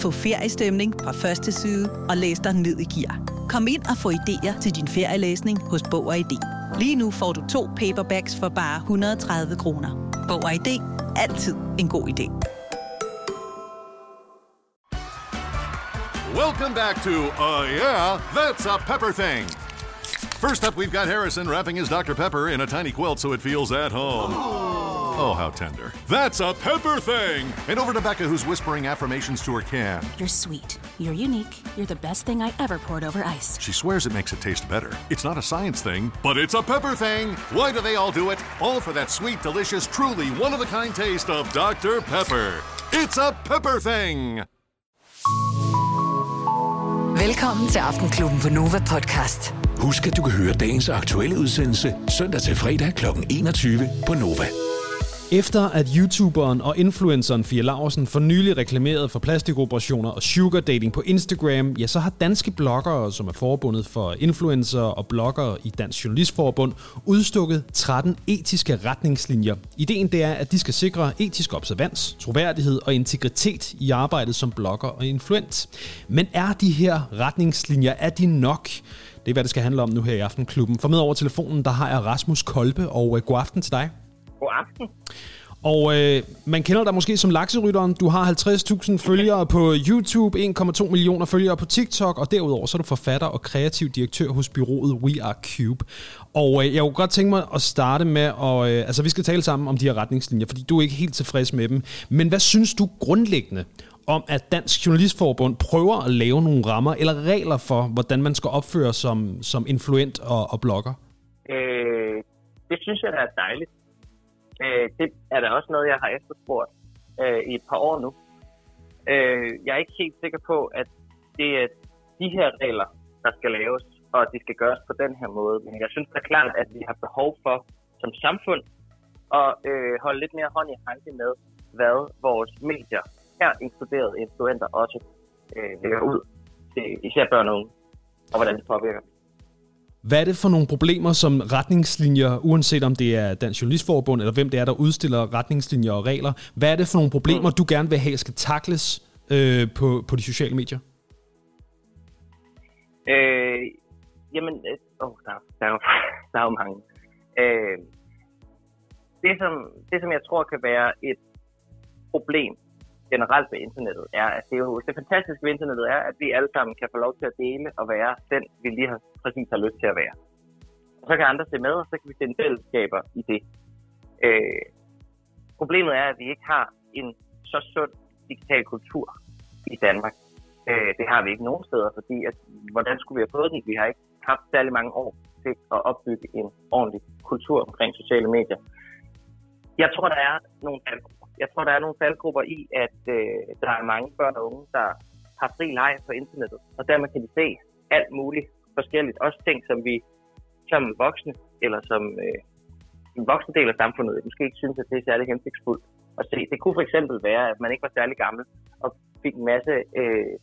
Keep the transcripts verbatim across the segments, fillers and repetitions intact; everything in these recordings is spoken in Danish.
Få feriestemning fra første side og læs dig ned i gear. Kom ind og få idéer til din ferielæsning hos Bog og I D. Lige nu får du to paperbacks for bare et hundrede og tredive kroner. Bog og I D. Altid en god idé. Welcome back to Uh Yeah, That's a Pepper Thing. First up, we've got Harrison wrapping his Doctor Pepper in a tiny quilt so it feels at home. Oh, how tender. That's a Pepper Thing! And over to Becca, who's whispering affirmations to her can. You're sweet. You're unique. You're the best thing I ever poured over ice. She swears it makes it taste better. It's not a science thing, but it's a Pepper Thing! Why do they all do it? All for that sweet, delicious, truly one-of-a-kind taste of Doctor Pepper. It's a Pepper Thing! Velkommen til Aftenklubben på Nova Podcast. Husk, at du kan høre dagens aktuelle udsendelse søndag til fredag klokken enogtyve på Nova. Efter at YouTuberen og influenceren Fie Laursen for nylig reklameret for plastikoperationer og sugar dating på Instagram, ja, så har danske bloggere, som er forbundet for influencer og bloggere i Dansk Journalistforbund, udstukket tretten etiske retningslinjer. Ideen det er, at de skal sikre etisk observans, troværdighed og integritet i arbejdet som blogger og influent. Men er de her retningslinjer, er de nok? Det er, hvad det skal handle om nu her i Aftenklubben. For med over telefonen, der har jeg Rasmus Kolbe, og god aften til dig. God aften. Og øh, man kender dig måske som lakserytteren. Du har halvtreds tusind følgere på YouTube, en komma to millioner følgere på TikTok, og derudover så er du forfatter og kreativ direktør hos bureauet We Are Cube. Og øh, jeg kunne godt tænke mig at starte med, at, øh, altså vi skal tale sammen om de her retningslinjer, fordi du er ikke helt tilfreds med dem. Men hvad synes du grundlæggende om, at Dansk Journalistforbund prøver at lave nogle rammer eller regler for, hvordan man skal opføre som, som influent og, og blogger? Øh, det synes jeg, der er dejligt. Øh, det er da også noget, jeg har efterspurgt øh, i et par år nu. Øh, jeg er ikke helt sikker på, at det er de her regler, der skal laves, og at de skal gøres på den her måde. Men jeg synes da klart, at vi har behov for som samfund at øh, holde lidt mere hånd i hanke med, hvad vores medier, her inkluderet influenter, også øh, lægger ud til især børn og unge, og hvordan det påvirker. Hvad er det for nogle problemer, som retningslinjer, uanset om det er Dansk Journalistforbund, eller hvem det er, der udstiller retningslinjer og regler, hvad er det for nogle problemer, du gerne vil have, skal takles øh, på, på de sociale medier? Øh, jamen, øh, oh, der, der, er jo, der er jo mange. Øh, det, som, det, som jeg tror kan være et problem generelt ved internettet, er, at det, er jo, det fantastiske ved internettet er, at vi alle sammen kan få lov til at dele og være den, vi lige har præcis har lyst til at være. Og så kan andre se med, og så kan vi finde fællesskaber i det. Øh, problemet er, at vi ikke har en så sund digital kultur i Danmark. Øh, det har vi ikke nogen steder, fordi at, hvordan skulle vi have fået den? Vi har ikke haft særlig mange år til at opbygge en ordentlig kultur omkring sociale medier. Jeg tror, der er nogle Jeg tror, der er nogle faldgrupper i, at øh, der er mange børn og unge, der har fri leg på internettet. Og dermed kan de se alt muligt forskelligt. Også ting, som vi som voksne, eller som øh, en voksen del af samfundet, måske ikke synes, at det er særlig hensigtsfuldt at se. Det kunne for eksempel være, at man ikke var særlig gammel og fik en masse øh,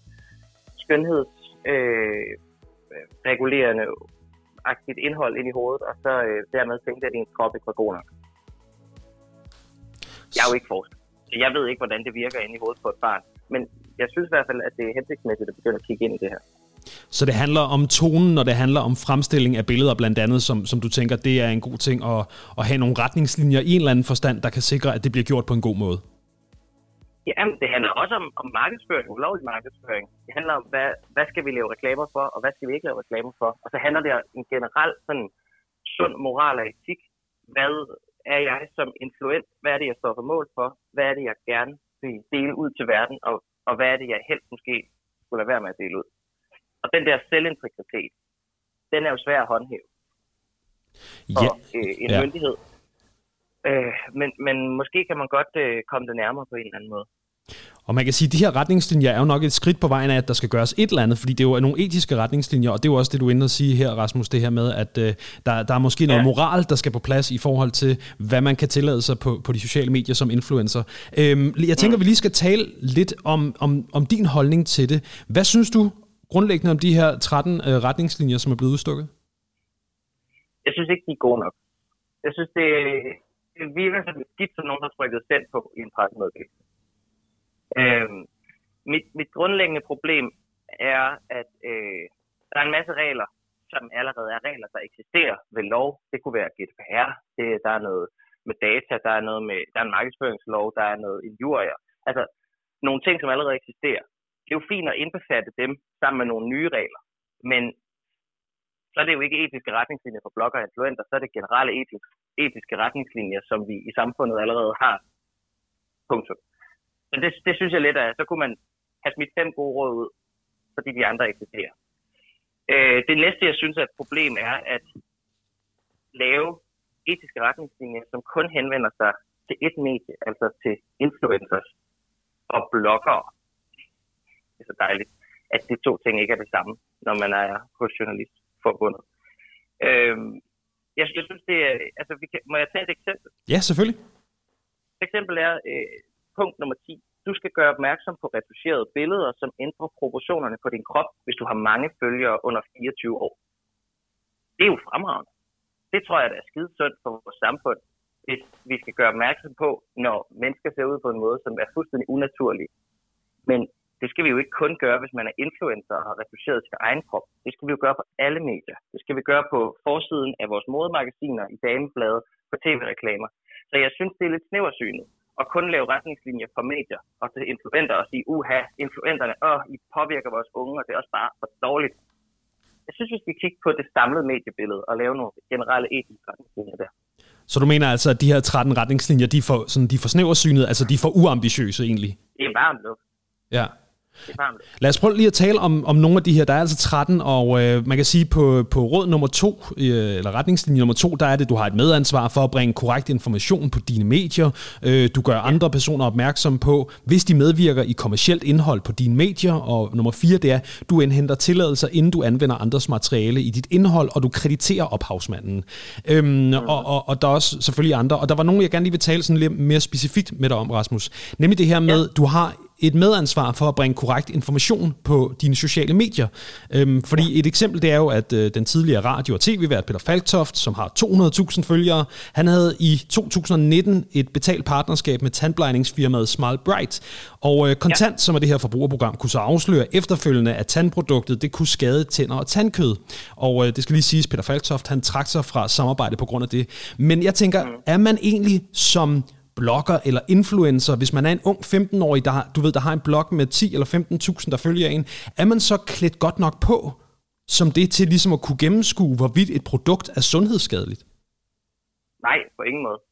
skønhedsregulerende øh, aktivt indhold ind i hovedet, og så øh, dermed tænkte, at ens krop ikke var god nok. Jeg er jo ikke forsker, så jeg ved ikke, hvordan det virker inde i hovedet på et barn. Men jeg synes i hvert fald, at det er hensigtsmæssigt at begynde at kigge ind i det her. Så det handler om tonen, når det handler om fremstilling af billeder blandt andet, som, som du tænker, det er en god ting at, at have nogle retningslinjer i en eller anden forstand, der kan sikre, at det bliver gjort på en god måde? Jamen, det handler også om, om markedsføring, ulovlig markedsføring. Det handler om, hvad, hvad skal vi lave reklamer for, og hvad skal vi ikke lave reklamer for. Og så handler det om en generelt sådan sund moral og etik. Hvad er jeg som influent? Hvad er det, jeg står for mål for? Hvad er det, jeg gerne vil dele ud til verden? Og, og hvad er det, jeg helst måske skulle lade være med at dele ud? Og den der selvintegritet, den er jo svær at håndhæve for ja. øh, en ja. myndighed. Øh, men, men måske kan man godt øh, komme det nærmere på en eller anden måde. Og man kan sige, at de her retningslinjer er jo nok et skridt på vejen af, at der skal gøres et eller andet, fordi det er jo nogle etiske retningslinjer, og det er jo også det, du er inde at sige her, Rasmus, det her med, at øh, der, der er måske noget ja. moral, der skal på plads i forhold til, hvad man kan tillade sig på, på de sociale medier som influencer. Øhm, jeg tænker, mm. vi lige skal tale lidt om, om, om din holdning til det. Hvad synes du grundlæggende om de her tretten øh, retningslinjer, som er blevet udstukket? Jeg synes ikke, de er gode nok. Jeg synes, det, det virker som et skidt, som nogen har trykket selv på i en pressemeddelelse. Øhm, mit, mit grundlæggende problem er, at øh, der er en masse regler, som allerede er regler, der eksisterer ved lov. Det kunne være G D P R, det, der er noget med data, der er noget med, der er en markedsføringslov, der er noget injurier. Altså, nogle ting, som allerede eksisterer. Det er jo fint at indbefatte dem sammen med nogle nye regler, men så er det jo ikke etiske retningslinjer for blogger og influenter, så er det generelle etisk, etiske retningslinjer, som vi i samfundet allerede har. Punktum. Så det, det synes jeg lidt af, så kunne man have smidt fem gode råd ud, fordi de andre eksisterer. Øh, det næste, jeg synes er et problem, er at lave etiske retningslinjer, som kun henvender sig til et medie, altså til influencers og bloggere. Det er så dejligt, at de to ting ikke er det samme, når man er hos Journalistforbundet. Øh, jeg, jeg synes, det er... Altså, vi kan, må jeg tage et eksempel? Ja, selvfølgelig. Et eksempel er øh, punkt nummer ti. Du skal gøre opmærksom på retuscherede billeder, som ændrer proportionerne på din krop, hvis du har mange følgere under fireogtyve år. Det er jo fremragende. Det tror jeg, der er skide sundt for vores samfund, hvis vi skal gøre opmærksom på, når mennesker ser ud på en måde, som er fuldstændig unaturlig. Men det skal vi jo ikke kun gøre, hvis man er influencer og har retuscheret sin egen krop. Det skal vi jo gøre på alle medier. Det skal vi gøre på forsiden af vores modemagasiner, i dameblade, på tv-reklamer. Så jeg synes, det er lidt snæversynet at kun lave retningslinjer for medier og til influenter og sige, uha, influenterne, åh, I påvirker vores unge, og det er også bare for dårligt. Jeg synes, vi skal kigge på det samlede mediebillede og lave nogle generelle etiske retningslinjer der. Så du mener altså, at de her tretten retningslinjer, de er for, sådan, de er for snæversynet, altså de er for uambitiøse egentlig? Det er varmt luft. Ja. Lad os prøve lige at tale om, om nogle af de her. Der er altså tretten, og øh, man kan sige på, på råd nummer to, øh, eller retningslinje nummer to, der er det, du har et medansvar for at bringe korrekt information på dine medier. Øh, du gør andre personer opmærksom på, hvis de medvirker i kommercielt indhold på dine medier. Og nummer fire, det er, du indhenter tilladelser, inden du anvender andres materiale i dit indhold, og du krediterer ophavsmanden. Øhm, mm. og, og, og der er også selvfølgelig andre. Og der var nogen, jeg gerne lige vil tale sådan lidt mere specifikt med dig om, Rasmus. Nemlig det her med, ja. Du har et medansvar for at bringe korrekt information på dine sociale medier. Øhm, fordi et eksempel, det er jo, at øh, den tidligere radio- og tv-vært Peter Falktoft, som har to hundrede tusind følgere, han havde i to tusind nitten et betalt partnerskab med tandplejningsfirmaet Smile Bright. Og øh, Kontant, ja. som er det her forbrugerprogram, kunne så afsløre efterfølgende, at tandproduktet det kunne skade tænder og tandkød. Og øh, det skal lige siges, Peter Falktoft, han trak sig fra samarbejde på grund af det. Men jeg tænker, mm. er man egentlig som blogger eller influencer, hvis man er en ung femten-årig, der, du ved, der har en blog med ti eller femten tusind, der følger en, er man så klædt godt nok på, som det til ligesom at kunne gennemskue, hvorvidt et produkt er sundhedsskadeligt? Nej, på ingen måde.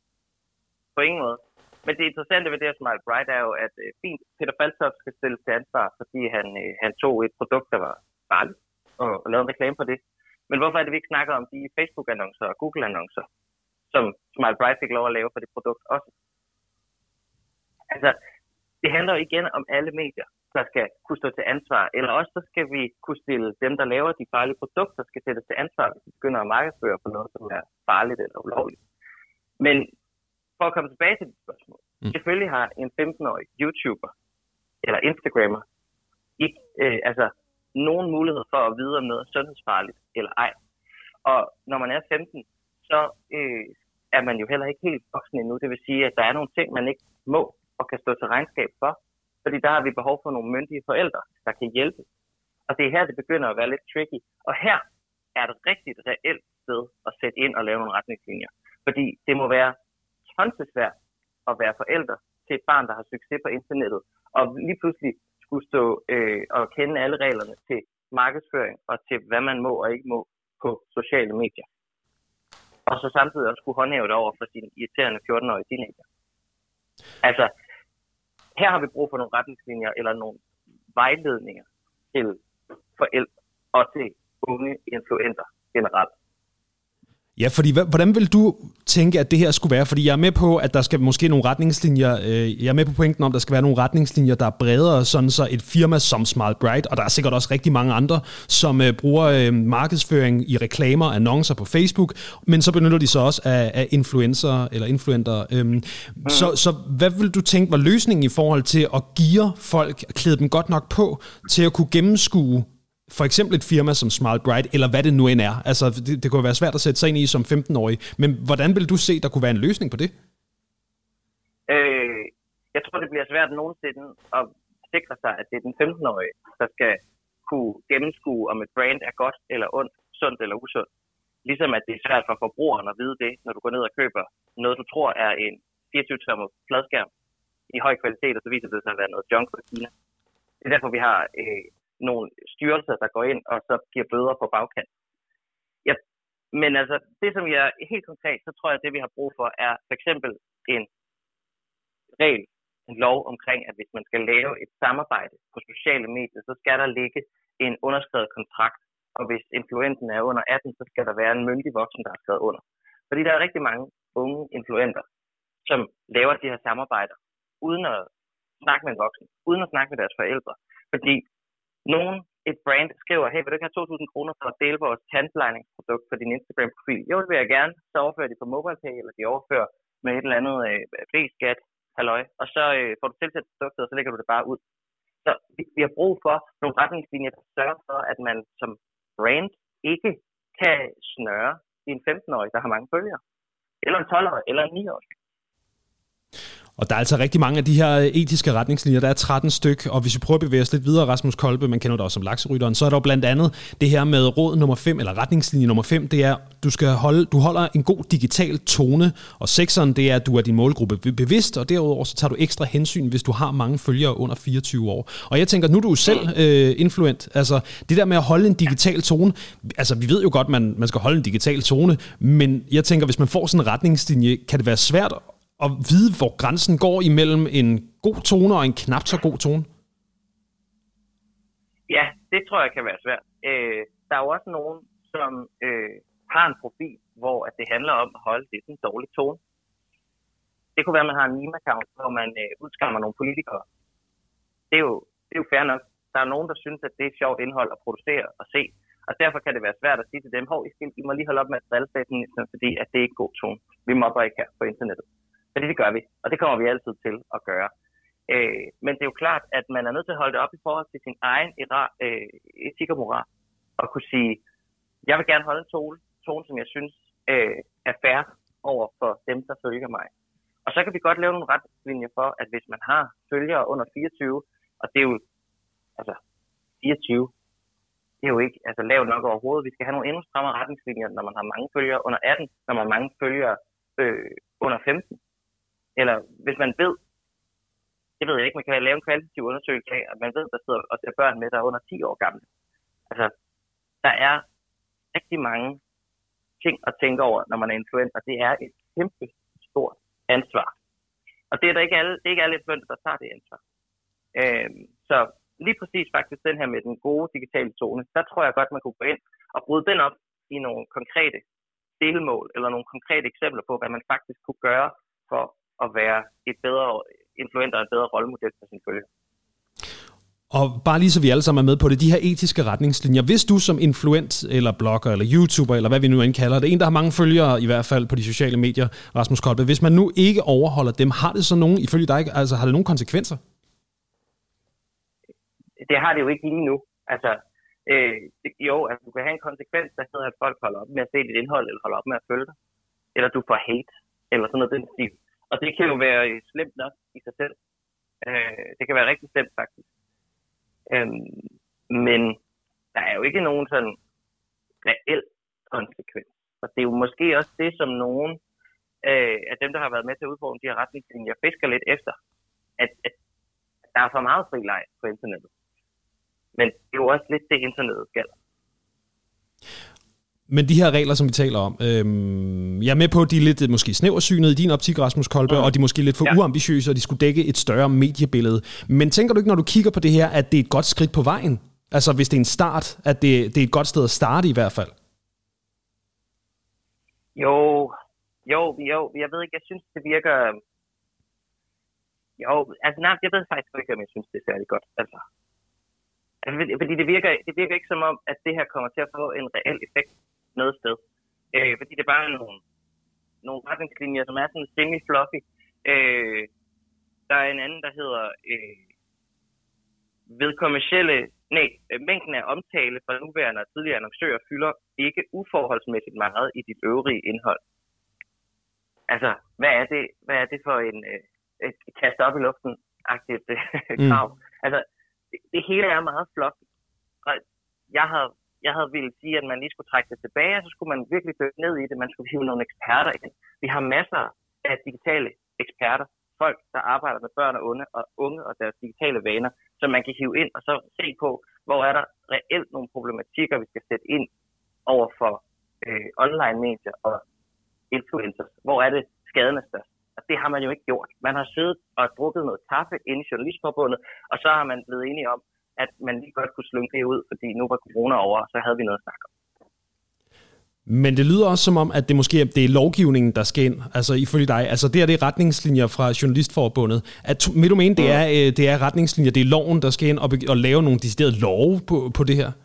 På ingen måde. Men det interessante ved det her Smile Bright er jo, at øh, fint, Peter Falktoft skal stilles til ansvar, fordi han, øh, han tog et produkt, der var farligt, og, og lavede en reklame på det. Men hvorfor er det, vi ikke snakker om de Facebook-annoncer og Google-annoncer, som Smile Bright fik lov at lave for det produkt også? Altså, det handler jo igen om alle medier, der skal kunne stå til ansvar. Eller også så skal vi kunne stille dem, der laver de farlige produkter, skal sættes til ansvar, hvis de begynder at markedsføre på noget, som er farligt eller ulovligt. Men for at komme tilbage til det spørgsmål. Mm. Selvfølgelig har en femten-årig YouTuber eller Instagrammer ikke øh, altså, nogen mulighed for at vide, om noget er sundhedsfarligt eller ej. Og når man er femten, så øh, er man jo heller ikke helt voksen endnu. Det vil sige, at der er nogle ting, man ikke må og kan stå til regnskab for. Fordi der har vi behov for nogle myndige forældre, der kan hjælpe. Og det er her, det begynder at være lidt tricky. Og her er det rigtigt reelt sted at sætte ind og lave nogle retningslinjer. Fordi det må være tonsesvært at være forældre til et barn, der har succes på internettet, og lige pludselig skulle stå øh, og kende alle reglerne til markedsføring og til, hvad man må og ikke må på sociale medier. Og så samtidig også skulle håndhæve det over for sine irriterende fjorten-årige teenager. Altså, her har vi brug for nogle retningslinjer eller nogle vejledninger til forældre og til unge influenter generelt. Ja, fordi hvordan vil du tænke, at det her skulle være? Fordi jeg er med på, at der skal måske nogle retningslinjer, øh, jeg er med på pointen om, at der skal være nogle retningslinjer, der er bredere, sådan så et firma som Smile Bright, og der er sikkert også rigtig mange andre, som øh, bruger øh, markedsføring i reklamer, annoncer på Facebook, men så benytter de så også af, af influencer eller influenter. Øh, mm. så, så hvad vil du tænke var løsningen i forhold til at geare folk, klæde dem godt nok på, til at kunne gennemskue for eksempel et firma som Smile Bright, eller hvad det nu end er. Altså, det, det kunne være svært at sætte sig ind i som femten-årig. Men hvordan vil du se, der kunne være en løsning på det? Øh, jeg tror, det bliver svært nogensinde at sikre sig, at det er den femten-årige, der skal kunne gennemskue, om et brand er godt eller ondt, sundt eller usundt. Ligesom at det er svært for forbrugeren at vide det, når du går ned og køber noget, du tror er en fireogtyve-tommer fladskærm i høj kvalitet, og så viser det sig at være noget junk fra Kina. Det er derfor, vi har øh, nogle styrelser, der går ind og så giver bøder på bagkant. Ja, men altså, det som jeg helt konkret, så tror jeg, at det vi har brug for, er for eksempel en regel, en lov omkring, at hvis man skal lave et samarbejde på sociale medier, så skal der ligge en underskrevet kontrakt, og hvis influenten er under atten, så skal der være en myndig voksen, der er skrevet under. Fordi der er rigtig mange unge influenter, som laver de her samarbejder, uden at snakke med en voksen, uden at snakke med deres forældre. Fordi nogen, et brand, skriver, hey, vil du ikke have to tusind kroner for at dele vores tandplejningsprodukt på din Instagram-profil? Jo, det vil jeg gerne. Så overfører de på MobilePay, eller de overfører med et eller andet øh, B-skat, halløj, og så øh, får du tilsat produktet, og så lægger du det bare ud. Så vi, vi har brug for nogle retningslinjer, der sørger for, at man som brand ikke kan snøre i en femten-årig, der har mange følgere. Eller en tolv-årig, eller en ni-årig. Og der er altså rigtig mange af de her etiske retningslinjer. Der er tretten styk, og hvis vi prøver at bevæge os lidt videre, Rasmus Kolbe, man kender dig også som lakserytteren, så er der jo blandt andet det her med råd nummer fem, eller retningslinje nummer fem, det er, du skal holde, du holder en god digital tone, og sekseren, det er, at du er din målgruppe bevidst, og derudover så tager du ekstra hensyn, hvis du har mange følgere under fireogtyve år. Og jeg tænker, nu er du jo selv øh, influent, altså det der med at holde en digital tone, altså vi ved jo godt, man, man skal holde en digital tone, men jeg tænker, hvis man får sådan en retningslinje, kan det være svært at vide, hvor grænsen går imellem en god tone og en knap så god tone? Ja, det tror jeg kan være svært. Øh, der er jo også nogen, som øh, har en profil, hvor at det handler om at holde det en dårlig tone. Det kunne være, at man har en meme-account, hvor man øh, udskammer nogle politikere. Det er, jo, det er jo fair nok. Der er nogen, der synes, at det er sjovt indhold at producere og se. Og derfor kan det være svært at sige til dem, hov, I, skal, I må lige holde op med at drille, fordi at det er ikke god tone. Vi mobber ikke her på internettet. Fordi det gør vi, og det kommer vi altid til at gøre. Øh, men det er jo klart, at man er nødt til at holde det op i forhold til sin egen øh, etik og moral. Og kunne sige, jeg vil gerne holde en tone, tone som jeg synes øh, er fair over for dem, der følger mig. Og så kan vi godt lave nogle retningslinjer for, at hvis man har følgere under fireogtyve, og det er jo, altså fireogtyve, det er jo ikke altså, lavt nok overhovedet. Vi skal have nogle endnu strammere retningslinjer, når man har mange følgere under atten, når man har mange følgere øh, under femten. Eller hvis man ved, det ved jeg ikke, man kan lave en kvalitativ undersøgelse af, at man ved, der sidder og ser børn med, der er under ti år gamle. Altså, der er rigtig mange ting at tænke over, når man er influencer. Det er et kæmpe stort ansvar. Og det er der ikke alle, det er ikke alle influencer, der tager det ansvar. Øhm, så lige præcis faktisk den her med den gode digitale tone, der tror jeg godt, man kunne gå ind og bryde den op i nogle konkrete delmål, eller nogle konkrete eksempler på, hvad man faktisk kunne gøre for at være et bedre influenter og et bedre rollemodel for sin følger. Og bare lige så vi alle sammen er med på det, de her etiske retningslinjer. Hvis du som influent, eller blogger, eller YouTuber, eller hvad vi nu end kalder det, en, der har mange følgere i hvert fald på de sociale medier, Rasmus Kolbe, hvis man nu ikke overholder dem, har det så nogen, ifølge dig, altså har det nogle konsekvenser? Det har det jo ikke lige nu. Altså, øh, det, jo, altså du kan have en konsekvens, der hedder, at folk holder op med at se dit indhold, eller holder op med at følge dig. Eller du får hate, eller sådan noget den stil. Og det kan jo være slemt nok i sig selv. Øh, det kan være rigtig slemt, faktisk. Øh, men der er jo ikke nogen sådan reel konsekvens. Og det er jo måske også det, som nogen øh, af dem, der har været med til at udfordre de her retningslinjer, fisker lidt efter. At, at der er for meget fri leg på internettet. Men det er jo også lidt det, internettet skal. Men de her regler, som vi taler om, øhm, jeg er med på, at de er lidt måske snæversynede i din optik, Rasmus Kolbe, mm. og de er måske lidt for ja. uambitiøse, og de skulle dække et større mediebillede. Men tænker du ikke, når du kigger på det her, at det er et godt skridt på vejen? Altså hvis det er en start, at det, det er et godt sted at starte i hvert fald? Jo, jo, jo, jeg ved ikke, jeg synes, det virker... Jo, altså nej, jeg ved faktisk ikke, om jeg synes, det er særlig godt. Altså, altså fordi det virker, det virker ikke som om, at det her kommer til at få en reel effekt noget sted. Øh, fordi det er bare nogle, nogle retningslinjer, som er sådan semi-fluffy. Øh, der er en anden, der hedder øh, ved kommercielle, nej, mængden af omtale fra nuværende og tidligere annoncører fylder ikke uforholdsmæssigt meget i dit øvrige indhold. Altså, hvad er det, hvad er det for en øh, et kaste op i luften-agtigt øh, krav? Mm. Altså, det, det hele er meget flot. Jeg havde, jeg havde ville sige, at man lige skulle trække det tilbage, og så skulle man virkelig dykke ned i det. Man skulle hive nogle eksperter ind. Vi har masser af digitale eksperter, folk, der arbejder med børn og unge og, unge og deres digitale vaner, som man kan hive ind og så se på, hvor er der reelt nogle problematikker, vi skal sætte ind over for øh, online-medier og influencers. Hvor er det skaden er størst? Og det har man jo ikke gjort. Man har siddet og drukket noget kaffe inde i Journalistforbundet, og så har man blevet enige om, at man lige godt kunne slynge det ud, fordi nu var corona over, og så havde vi noget at snakke om. Men det lyder også som om, at det måske det er lovgivningen, der skal ind, altså ifølge dig. Altså det er det retningslinjer fra Journalistforbundet. At, vil du mene, det er, det er retningslinjer, det er loven, der skal ind og, og lave nogle deciderede love på, på det her?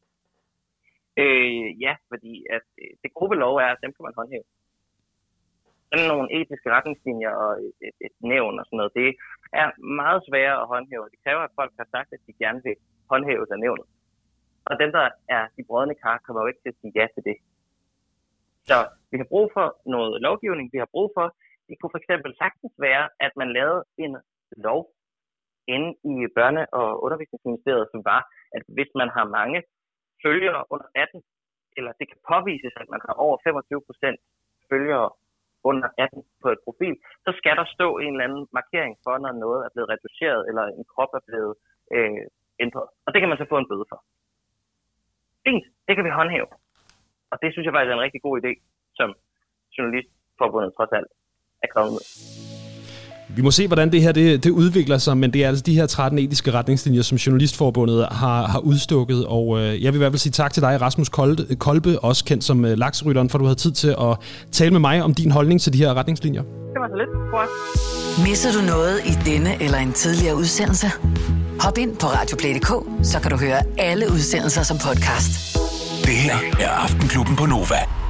Øh, ja, fordi at det gode ved lov er, at dem kan man håndhæve. Sådan nogle etiske retningslinjer og et, et, et nævn og sådan noget, det er meget sværere at håndhæve. Det kræver, at folk har sagt, at de gerne vil håndhæve af nævnet. Og dem, der er de brodne kar, kommer jo ikke til at sige ja til det. Så vi har brug for noget lovgivning. Vi har brug for, det kunne for eksempel sagtens være, at man lavede en lov inde i Børne- og Undervisningsministeriet, som var, at hvis man har mange følgere under atten, eller det kan påvises, at man har over femogtyve procent følgere under atten på et profil, så skal der stå en eller anden markering for, når noget er blevet reduceret, eller en krop er blevet øh, ændret. Og det kan man så få en bøde for. Fint, det kan vi håndhæve. Og det synes jeg faktisk er en rigtig god idé, som Journalistforbundet trods alt er kommet med. Vi må se, hvordan det her det, det udvikler sig, men det er altså de her tretten etiske retningslinjer, som Journalistforbundet har, har udstukket. Og øh, jeg vil i hvert fald sige tak til dig, Rasmus Kolbe, også kendt som øh, lakserytteren, for du havde tid til at tale med mig om din holdning til de her retningslinjer. Det var så lidt, tror jeg. Misser du noget i denne eller en tidligere udsendelse? Hop ind på radioplay punktum d k, så kan du høre alle udsendelser som podcast. Det her er Aftenklubben på Nova.